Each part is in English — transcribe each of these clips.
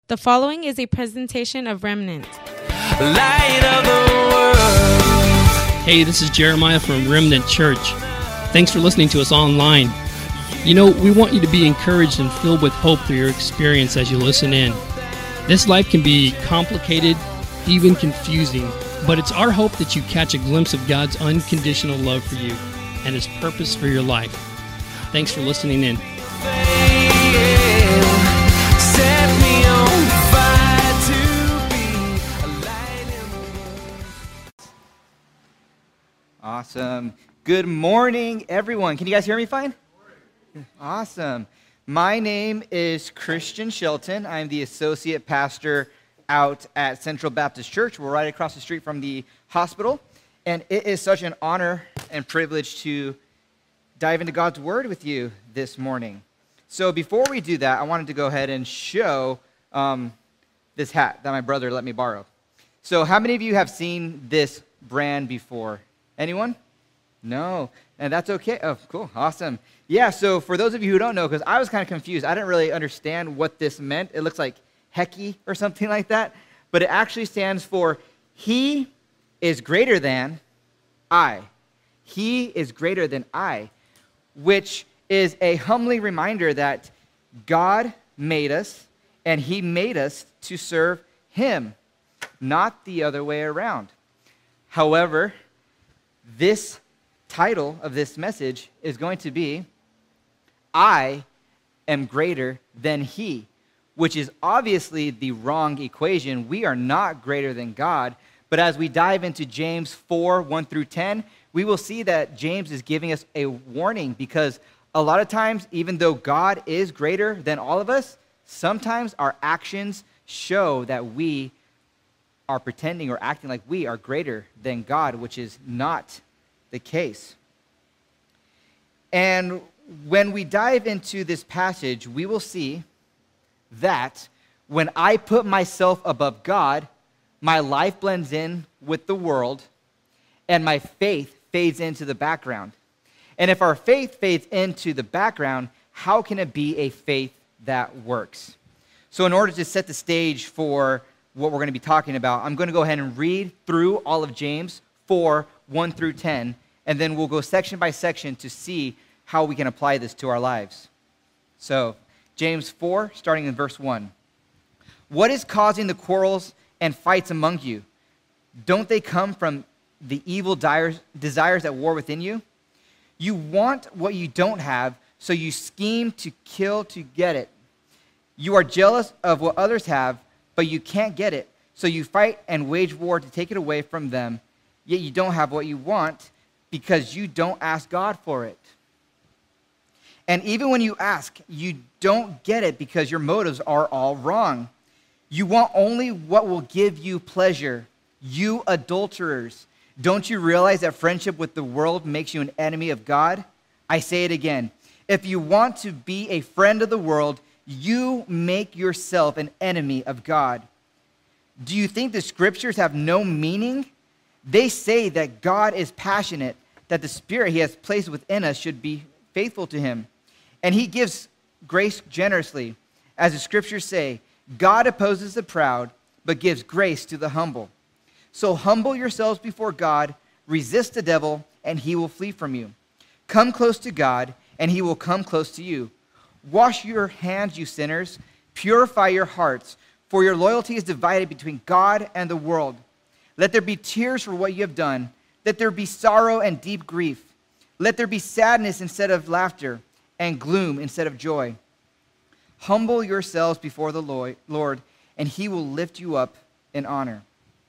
The following is a presentation of Remnant. Light of the world. Hey, this is Jeremiah from Remnant Church. Thanks for listening to us online. You know, we want you to be encouraged and filled with hope through your experience as you listen in. This life can be complicated, even confusing, but it's our hope that you catch a glimpse of God's unconditional love for you and His purpose for your life. Thanks for listening in. Set me on fire to be a light in the world. Awesome. Good morning, everyone. Can you guys hear me fine? Awesome. My name is Christian Shelton. I'm the associate pastor out at Central Baptist Church. We're right across the street from the hospital. And it is such an honor and privilege to dive into God's Word with you this morning. So before we do that, I wanted to go ahead and show this hat that my brother let me borrow. So how many of you have seen this brand before? Anyone? No, and that's okay. Oh, cool, awesome. Yeah, so for those of you who don't know, because I was kind of confused, I didn't really understand what this meant. It looks like Hecky or something like that, but it actually stands for He is greater than I. He is greater than I, which is a humbling reminder that God made us, and He made us to serve Him, not the other way around. However, this title of this message is going to be, I am greater than He, which is obviously the wrong equation. We are not greater than God, but as we dive into James 4, 1 through 10, we will see that James is giving us a warning because a lot of times, even though God is greater than all of us, sometimes our actions show that we are pretending or acting like we are greater than God, which is not the case. And when we dive into this passage, we will see that when I put myself above God, my life blends in with the world, and my faith fades into the background. And if our faith fades into the background, how can it be a faith that works? So in order to set the stage for what we're going to be talking about, I'm going to go ahead and read through all of James 4, 1 through 10, and then we'll go section by section to see how we can apply this to our lives. So, James 4, starting in verse 1. What is causing the quarrels and fights among you? Don't they come from the evil desires at war within you? You want what you don't have, so you scheme to kill to get it. You are jealous of what others have, but you can't get it, so you fight and wage war to take it away from them, yet you don't have what you want because you don't ask God for it. And even when you ask, you don't get it because your motives are all wrong. You want only what will give you pleasure. You adulterers. Don't you realize that friendship with the world makes you an enemy of God? I say it again. If you want to be a friend of the world, you make yourself an enemy of God. Do you think the scriptures have no meaning? They say that God is passionate, that the Spirit He has placed within us should be faithful to Him. And He gives grace generously. As the scriptures say, God opposes the proud, but gives grace to the humble. So humble yourselves before God, resist the devil, and he will flee from you. Come close to God, and He will come close to you. Wash your hands, you sinners. Purify your hearts, for your loyalty is divided between God and the world. Let there be tears for what you have done. Let there be sorrow and deep grief. Let there be sadness instead of laughter, and gloom instead of joy. Humble yourselves before the Lord, and He will lift you up in honor.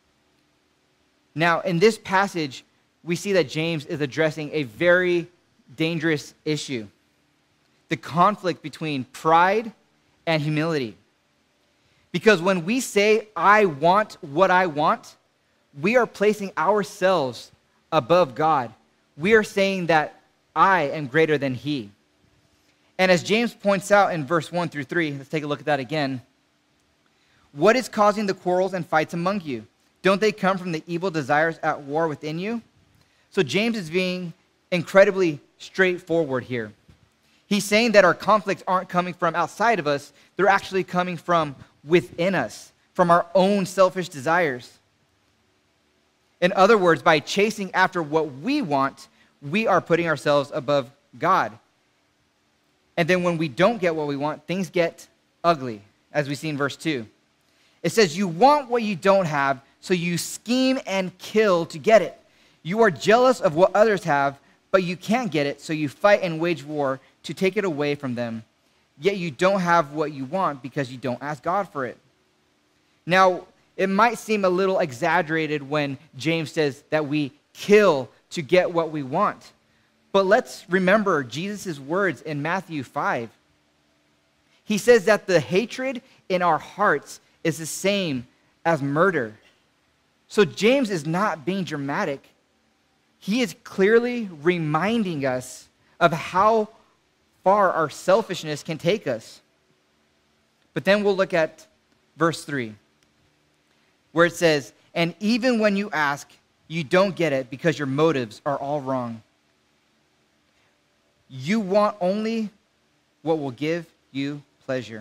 Now, in this passage, we see that James is addressing a very dangerous issue: the conflict between pride and humility. Because when we say, I want what I want, we are placing ourselves above God. We are saying that I am greater than He. And as James points out in verse 1 through 3, let's take a look at that again. What is causing the quarrels and fights among you? Don't they come from the evil desires at war within you? So James is being incredibly straightforward here. He's saying that our conflicts aren't coming from outside of us. They're actually coming from within us from our own selfish desires. In other words, by chasing after what we want, we are putting ourselves above God. And then when we don't get what we want, things get ugly, as we see in verse 2. It says, you want what you don't have, so you scheme and kill to get it. You are jealous of what others have, but you can't get it, so you fight and wage war to take it away from them. Yet you don't have what you want because you don't ask God for it. Now, it might seem a little exaggerated when James says that we kill to get what we want. But let's remember Jesus' words in Matthew 5. He says that the hatred in our hearts is the same as murder. So James is not being dramatic. He is clearly reminding us of how far our selfishness can take us. But then we'll look at verse 3, where it says, and even when you ask, you don't get it because your motives are all wrong. You want only what will give you pleasure.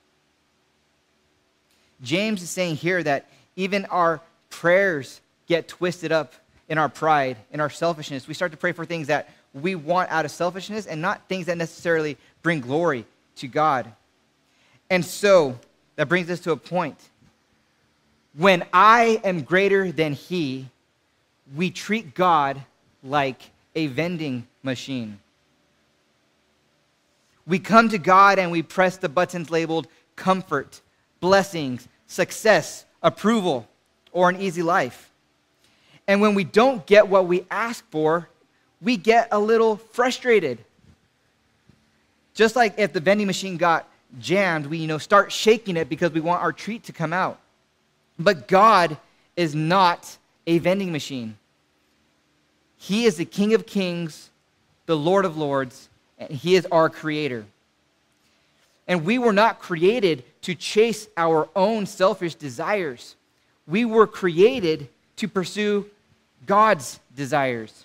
James is saying here that even our prayers get twisted up in our pride, in our selfishness. We start to pray for things that we want out of selfishness and not things that necessarily bring glory to God. And so, that brings us to a point. When I am greater than he, we treat God like a vending machine. We come to God and we press the buttons labeled comfort, blessings, success, approval, or an easy life. And when we don't get what we ask for, we get a little frustrated. Just like if the vending machine got jammed, we start shaking it because we want our treat to come out. But God is not a vending machine. He is the King of Kings, the Lord of Lords, and he is our creator. And we were not created to chase our own selfish desires. We were created to pursue God's desires.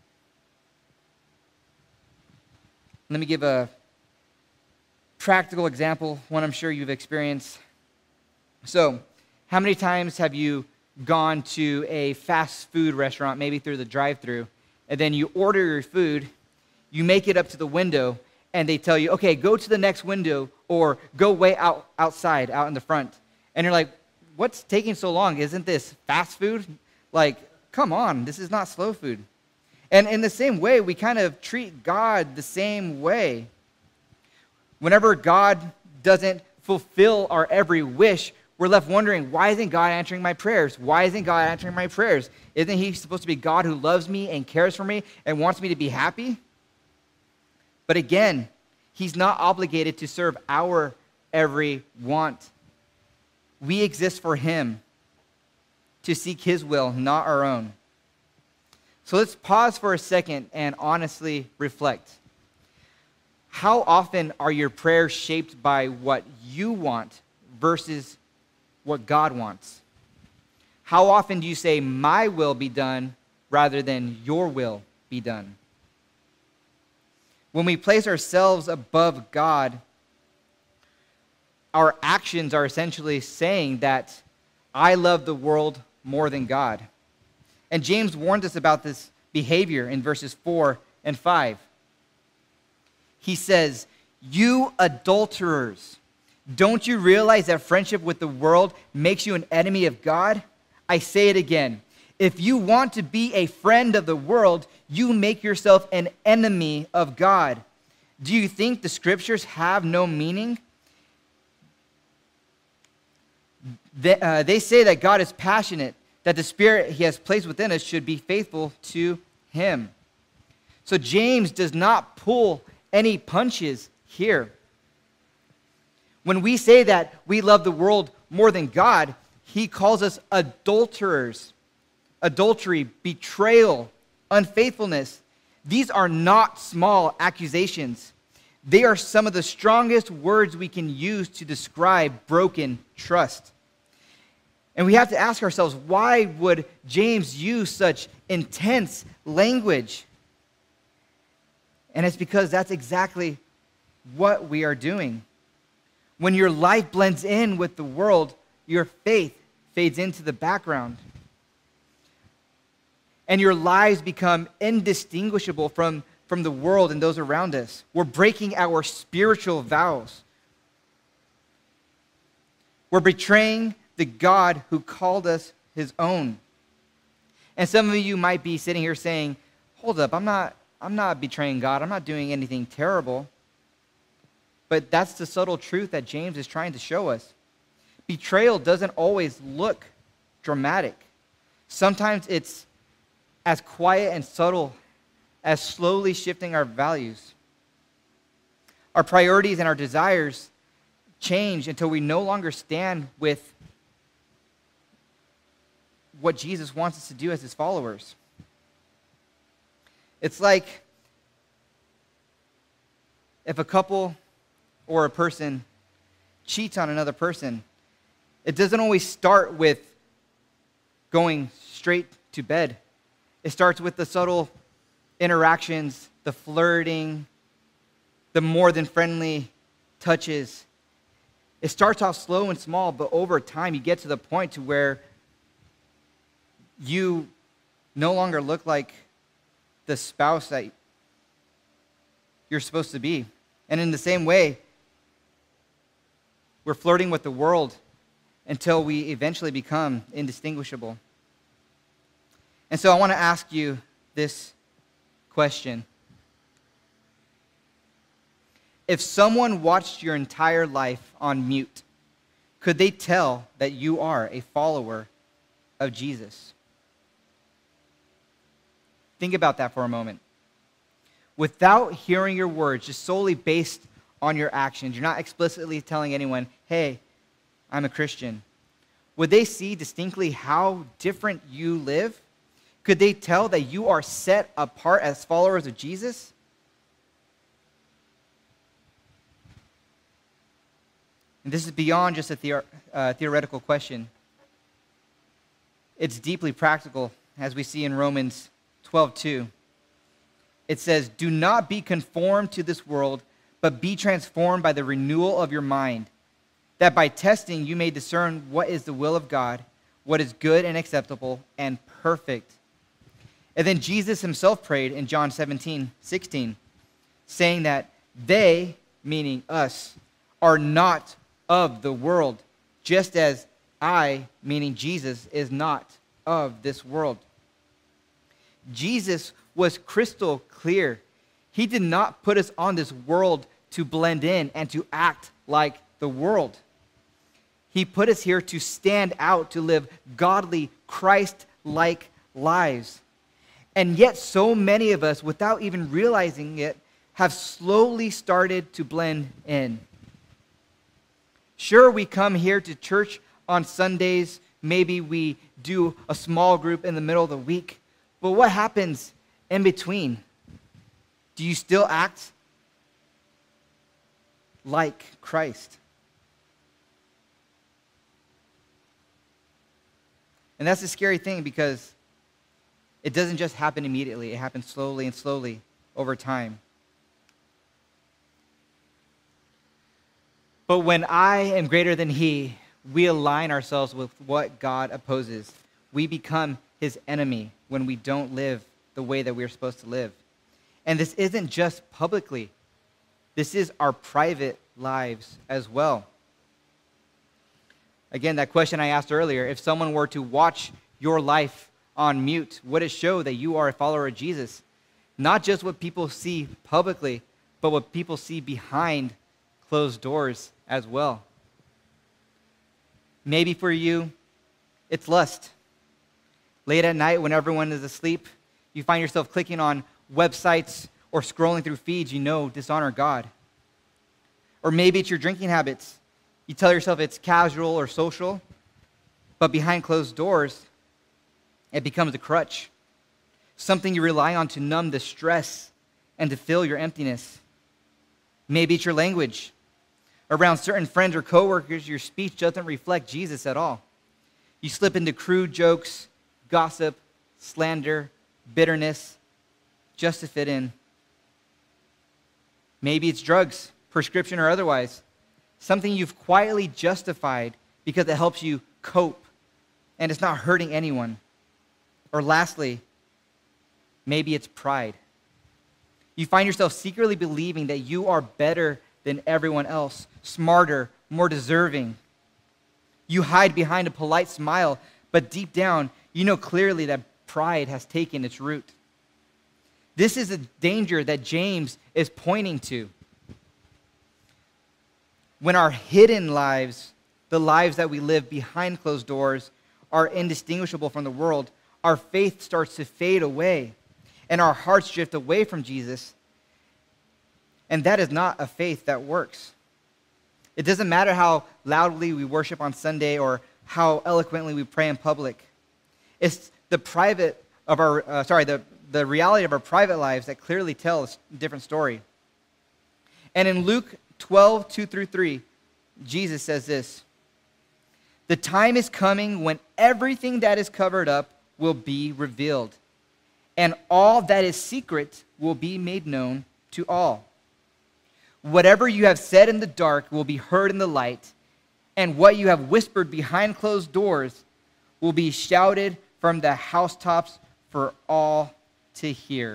Let me give a practical example, one I'm sure you've experienced. So, how many times have you gone to a fast food restaurant, maybe through the drive-thru, and then you order your food, you make it up to the window, and they tell you, okay, go to the next window or go way outside, out in the front. And you're like, what's taking so long? Isn't this fast food? Like, come on, this is not slow food. And in the same way, we kind of treat God the same way. Whenever God doesn't fulfill our every wish, we're left wondering, why isn't God answering my prayers? Why isn't God answering my prayers? Isn't he supposed to be God who loves me and cares for me and wants me to be happy? But again, he's not obligated to serve our every want. We exist for him, to seek his will, not our own. So let's pause for a second and honestly reflect. How often are your prayers shaped by what you want versus what God wants? How often do you say, my will be done, rather than your will be done? When we place ourselves above God, our actions are essentially saying that I love the world more than God. And James warned us about this behavior in verses 4 and 5. He says, you adulterers, don't you realize that friendship with the world makes you an enemy of God? I say it again. If you want to be a friend of the world, you make yourself an enemy of God. Do you think the scriptures have no meaning? They say that God is passionate, that the Spirit he has placed within us should be faithful to him. So James does not pull any punches here. When we say that we love the world more than God, he calls us adulterers. Adultery, betrayal, unfaithfulness. These are not small accusations. They are some of the strongest words we can use to describe broken trust. And we have to ask ourselves, why would James use such intense language? And it's because that's exactly what we are doing. When your life blends in with the world, your faith fades into the background. And your lives become indistinguishable from the world and those around us. We're breaking our spiritual vows. We're betraying the God who called us his own. And some of you might be sitting here saying, hold up, I'm not betraying God. I'm not doing anything terrible. But that's the subtle truth that James is trying to show us. Betrayal doesn't always look dramatic. Sometimes it's as quiet and subtle as slowly shifting our values. Our priorities and our desires change until we no longer stand with what Jesus wants us to do as his followers. It's like if a couple or a person cheats on another person, it doesn't always start with going straight to bed. It starts with the subtle interactions, the flirting, the more than friendly touches. It starts off slow and small, but over time you get to the point to where you no longer look like the spouse that you're supposed to be. And in the same way, we're flirting with the world until we eventually become indistinguishable. And so I want to ask you this question. If someone watched your entire life on mute, could they tell that you are a follower of Jesus? Think about that for a moment. Without hearing your words, just solely based on your actions, you're not explicitly telling anyone, hey, I'm a Christian. Would they see distinctly how different you live? Could they tell that you are set apart as followers of Jesus? And this is beyond just a theoretical question. It's deeply practical, as we see in Romans 12:2. It says, do not be conformed to this world, but be transformed by the renewal of your mind, that by testing you may discern what is the will of God, what is good and acceptable and perfect. And then Jesus himself prayed in John 17:16, saying that they, meaning us, are not of the world, just as I, meaning Jesus, is not of this world. Jesus was crystal clear. He did not put us on this world to blend in and to act like the world. He put us here to stand out, to live godly, Christ-like lives. And yet so many of us, without even realizing it, have slowly started to blend in. Sure, we come here to church on Sundays. Maybe we do a small group in the middle of the week. But what happens in between? Do you still act like Christ? And that's the scary thing, because it doesn't just happen immediately. It happens slowly and slowly over time. But when I am greater than he, we align ourselves with what God opposes. We become his enemy when we don't live the way that we're supposed to live. And this isn't just publicly. This is our private lives as well. Again, that question I asked earlier, if someone were to watch your life on mute, would it show that you are a follower of Jesus? Not just what people see publicly, but what people see behind closed doors as well. Maybe for you, it's lust. Late at night when everyone is asleep, you find yourself clicking on websites or scrolling through feeds you know dishonor God. Or maybe it's your drinking habits. You tell yourself it's casual or social, but behind closed doors, it becomes a crutch, something you rely on to numb the stress and to fill your emptiness. Maybe it's your language. Around certain friends or coworkers, your speech doesn't reflect Jesus at all. You slip into crude jokes, gossip, slander, bitterness, just to fit in. Maybe it's drugs, prescription or otherwise. something you've quietly justified because it helps you cope and it's not hurting anyone. Or lastly, maybe it's pride. You find yourself secretly believing that you are better than everyone else, smarter, more deserving. You hide behind a polite smile, but deep down, you know clearly that pride has taken its root. This is a danger that James is pointing to. When our hidden lives, the lives that we live behind closed doors, are indistinguishable from the world, our faith starts to fade away, and our hearts drift away from Jesus. And that is not a faith that works. It doesn't matter how loudly we worship on Sunday or how eloquently we pray in public. It's the the reality of our private lives that clearly tells a different story. And in Luke 12, 2-3, Jesus says this: "The time is coming when everything that is covered up will be revealed, and all that is secret will be made known to all. Whatever you have said in the dark will be heard in the light, and what you have whispered behind closed doors will be shouted from the housetops for all to hear."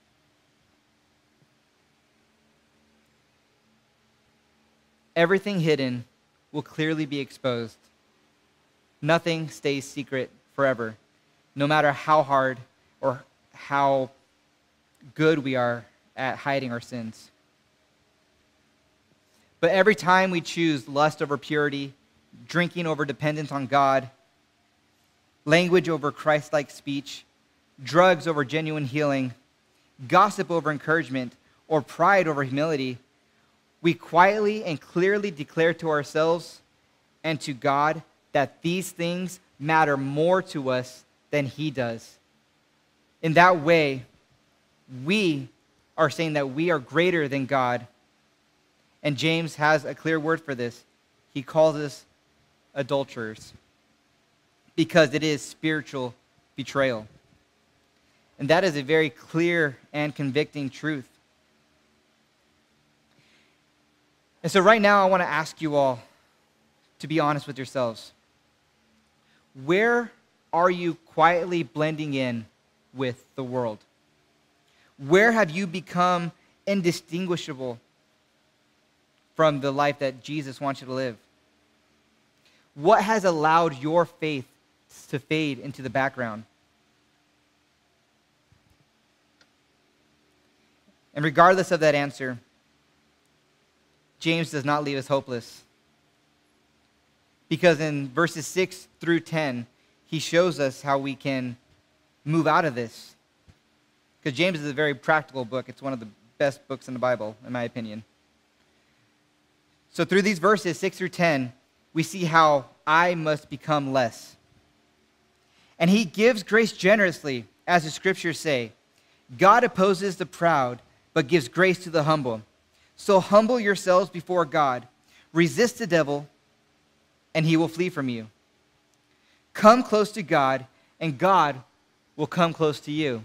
Everything hidden will clearly be exposed. Nothing stays secret forever, no matter how hard or how good we are at hiding our sins. But every time we choose lust over purity, drinking over dependence on God, language over Christ-like speech, drugs over genuine healing, gossip over encouragement, or pride over humility, we quietly and clearly declare to ourselves and to God that these things matter more to us than He does. In that way, we are saying that we are greater than God. And James has a clear word for this. He calls us adulterers, because it is spiritual betrayal. And that is a very clear and convicting truth. And so right now I want to ask you all to be honest with yourselves. Where are you quietly blending in with the world? Where have you become indistinguishable from the life that Jesus wants you to live? What has allowed your faith to fade into the background? And regardless of that answer, James does not leave us hopeless. Because in verses 6-10, he shows us how we can move out of this. Because James is a very practical book. It's one of the best books in the Bible, in my opinion. So through these verses, 6-10, we see how I must become less. And he gives grace generously, as the scriptures say. God opposes the proud, but gives grace to the humble. So humble yourselves before God. Resist the devil, and he will flee from you. Come close to God, and God will come close to you.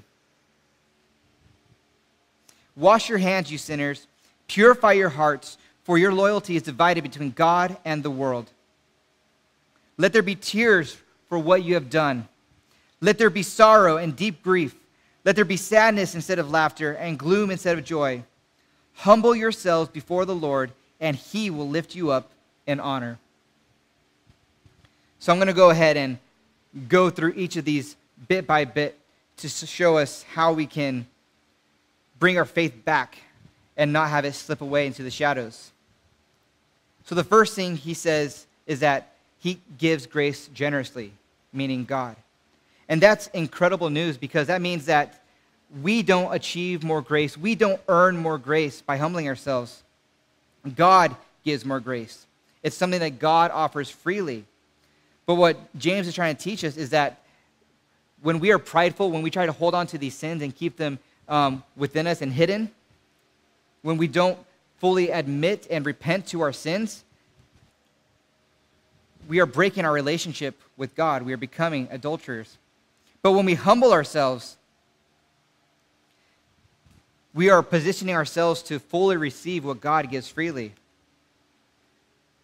Wash your hands, you sinners. Purify your hearts, for your loyalty is divided between God and the world. Let there be tears for what you have done. Let there be sorrow and deep grief. Let there be sadness instead of laughter and gloom instead of joy. Humble yourselves before the Lord, and He will lift you up in honor. So I'm going to go ahead and go through each of these bit by bit to show us how we can bring our faith back and not have it slip away into the shadows. So the first thing he says is that He gives grace generously, meaning God. And that's incredible news, because that means that we don't achieve more grace. We don't earn more grace by humbling ourselves. God gives more grace. It's something that God offers freely. But what James is trying to teach us is that when we are prideful, when we try to hold on to these sins and keep them within us and hidden, when we don't fully admit and repent to our sins, we are breaking our relationship with God. We are becoming adulterers. But when we humble ourselves, we are positioning ourselves to fully receive what God gives freely.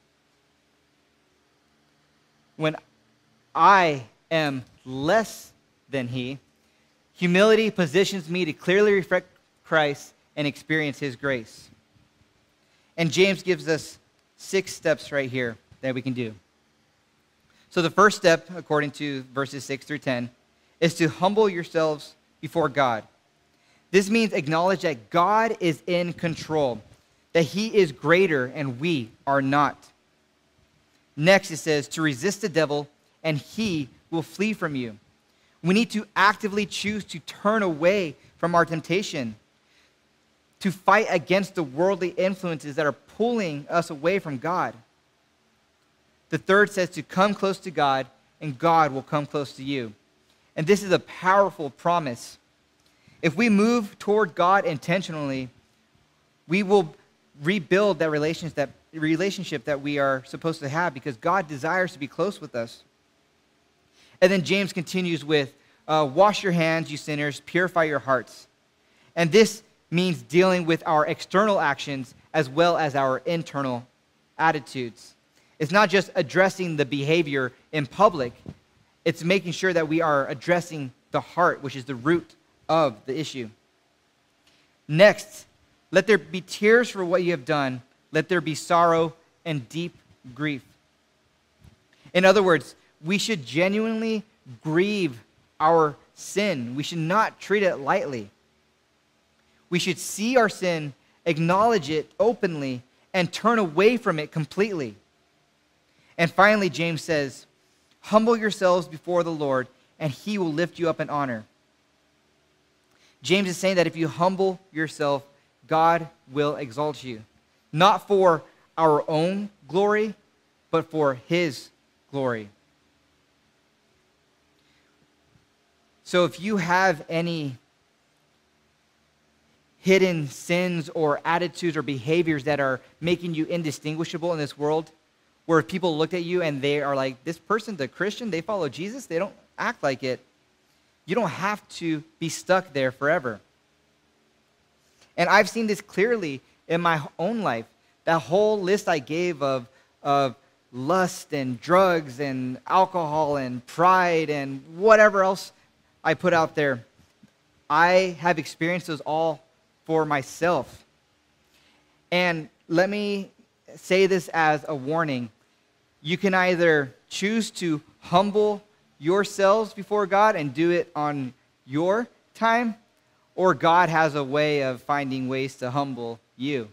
when I am less than he, humility positions me to clearly reflect Christ and experience his grace. And James gives us 6 steps right here that we can do. So the first step, according to verses 6 through 10, is to humble yourselves before God. This means acknowledge that God is in control, that he is greater and we are not. Next, it says to resist the devil and he will flee from you. We need to actively choose to turn away from our temptation, to fight against the worldly influences that are pulling us away from God. The third says to come close to God, and God will come close to you. And this is a powerful promise. If we move toward God intentionally, we will rebuild that relationship that we are supposed to have, because God desires to be close with us. And then James continues with, wash your hands, you sinners, purify your hearts. And this means dealing with our external actions as well as our internal attitudes. It's not just addressing the behavior in public. It's making sure that we are addressing the heart, which is the root of the issue. Next, let there be tears for what you have done. Let there be sorrow and deep grief. In other words, we should genuinely grieve our sin. We should not treat it lightly. We should see our sin, acknowledge it openly, and turn away from it completely. And finally, James says, humble yourselves before the Lord, and he will lift you up in honor. James is saying that if you humble yourself, God will exalt you. Not for our own glory, but for his glory. So if you have any hidden sins or attitudes or behaviors that are making you indistinguishable in this world, where people look at you and they are like, this person's a Christian, they follow Jesus, they don't act like it, you don't have to be stuck there forever. And I've seen this clearly in my own life. That whole list I gave of lust and drugs and alcohol and pride and whatever else I put out there, I have experienced those all for myself. And let me say this as a warning. You can either choose to humble yourselves before God and do it on your time, or God has a way of finding ways to humble you.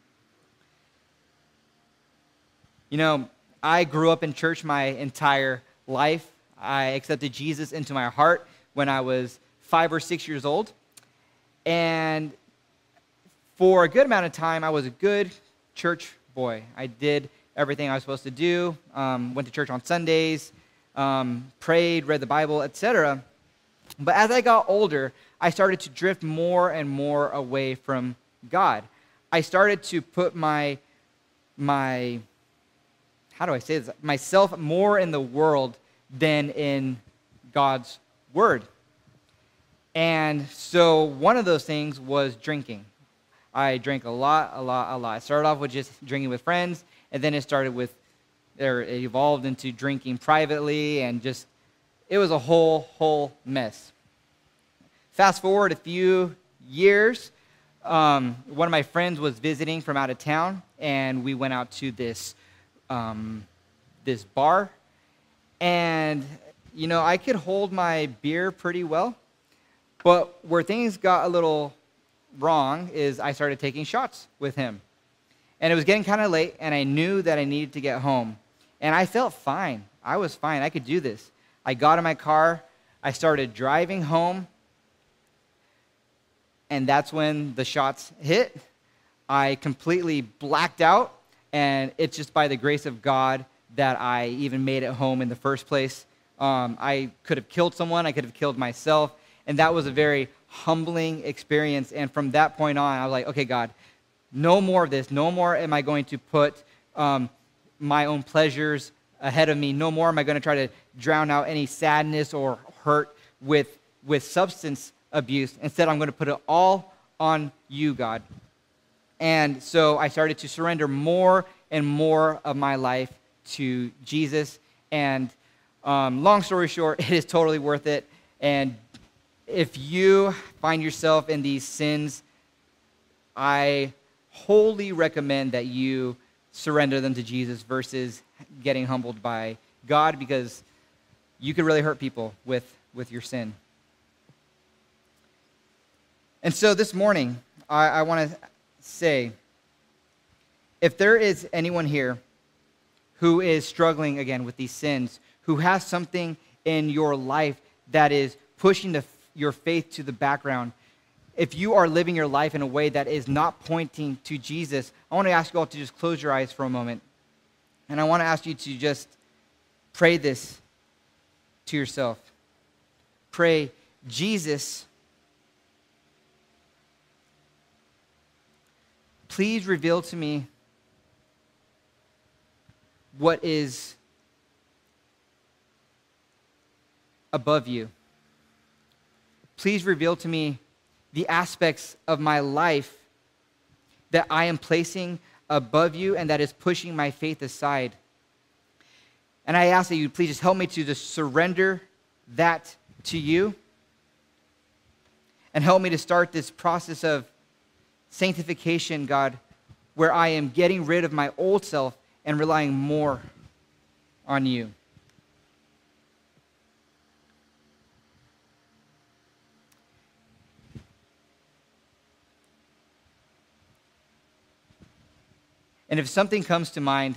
You know, I grew up in church my entire life. I accepted Jesus into my heart when I was 5 or 6 years old. And for a good amount of time, I was a good church boy. I did everything I was supposed to do, went to church on Sundays, prayed, read the Bible, etc. But as I got older, I started to drift more and more away from God. I started to put my how do I say this? Myself more in the world than in God's word. And so one of those things was drinking. I drank a lot. I started off with just drinking with friends, and then it evolved into drinking privately, and just, it was a whole mess. Fast forward a few years, one of my friends was visiting from out of town, and we went out to this bar, and, you know, I could hold my beer pretty well, but where things got a little wrong is I started taking shots with him. And it was getting kind of late, and I knew that I needed to get home. And I felt fine. I was fine. I could do this. I got in my car. I started driving home. And that's when the shots hit. I completely blacked out. And it's just by the grace of God that I even made it home in the first place. I could have killed someone. I could have killed myself. And that was a very humbling experience. And from that point on, I was like, okay, God, no more of this. No more am I going to put my own pleasures ahead of me. No more am I going to try to drown out any sadness or hurt with substance abuse. Instead, I'm going to put it all on you, God. And so I started to surrender more and more of my life to Jesus. And long story short, it is totally worth it. And if you find yourself in these sins, I wholly recommend that you surrender them to Jesus versus getting humbled by God, because you could really hurt people with your sin. And so this morning, I want to say, if there is anyone here who is struggling again with these sins, who has something in your life that is pushing your faith to the background, if you are living your life in a way that is not pointing to Jesus, I want to ask you all to just close your eyes for a moment. And I want to ask you to just pray this to yourself. Pray, Jesus, please reveal to me what is above you. Please reveal to me the aspects of my life that I am placing above you and that is pushing my faith aside. And I ask that you please just help me to just surrender that to you and help me to start this process of sanctification, God, where I am getting rid of my old self and relying more on you. And if something comes to mind,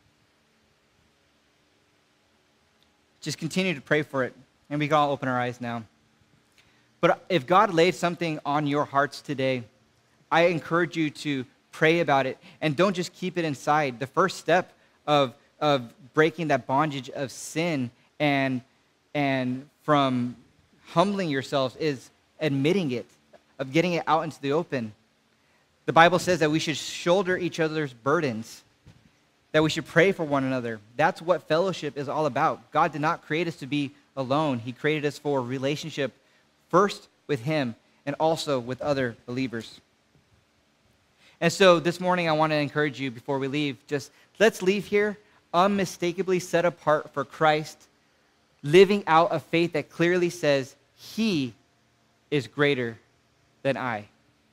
just continue to pray for it. And we can all open our eyes now. But if God laid something on your hearts today, I encourage you to pray about it. And don't just keep it inside. The first step of breaking that bondage of sin and from humbling yourselves is admitting it, of getting it out into the open. The Bible says that we should shoulder each other's burdens, that we should pray for one another. That's what fellowship is all about. God did not create us to be alone. He created us for a relationship, first with Him and also with other believers. And so this morning I want to encourage you before we leave, just let's leave here unmistakably set apart for Christ, living out a faith that clearly says He is greater than I.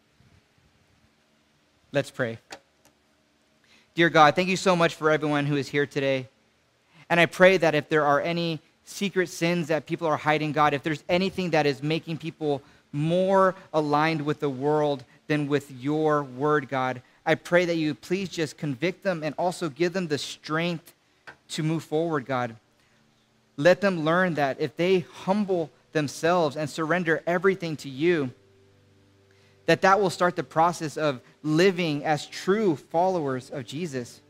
Let's pray. Dear God, thank you so much for everyone who is here today. And I pray that if there are any secret sins that people are hiding, God, if there's anything that is making people more aligned with the world than with your word, God, I pray that you please just convict them and also give them the strength to move forward, God. Let them learn that if they humble themselves and surrender everything to you, that will start the process of living as true followers of Jesus.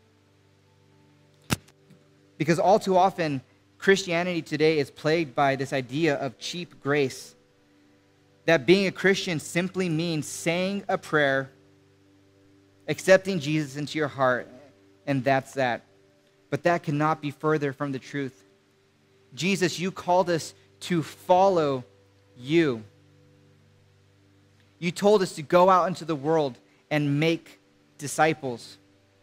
Because all too often, Christianity today is plagued by this idea of cheap grace. That being a Christian simply means saying a prayer, accepting Jesus into your heart, and that's that. But that cannot be further from the truth. Jesus, you called us to follow you. You told us to go out into the world and make disciples.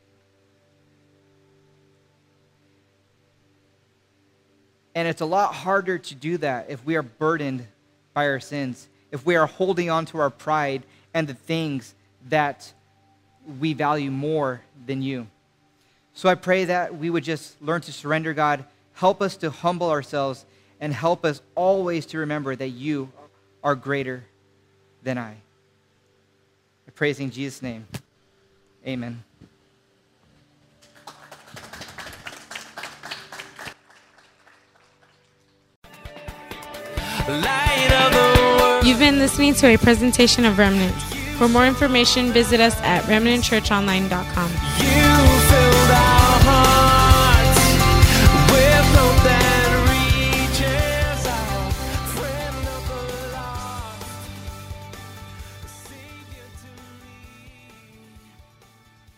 And it's a lot harder to do that if we are burdened by our sins, if we are holding on to our pride and the things that we value more than you. So I pray that we would just learn to surrender, God. Help us to humble ourselves and help us always to remember that you are greater than I. I praise in Jesus' name. Amen. Light of the world. You've been listening to a presentation of Remnants. For more information, visit us at remnantchurchonline.com. You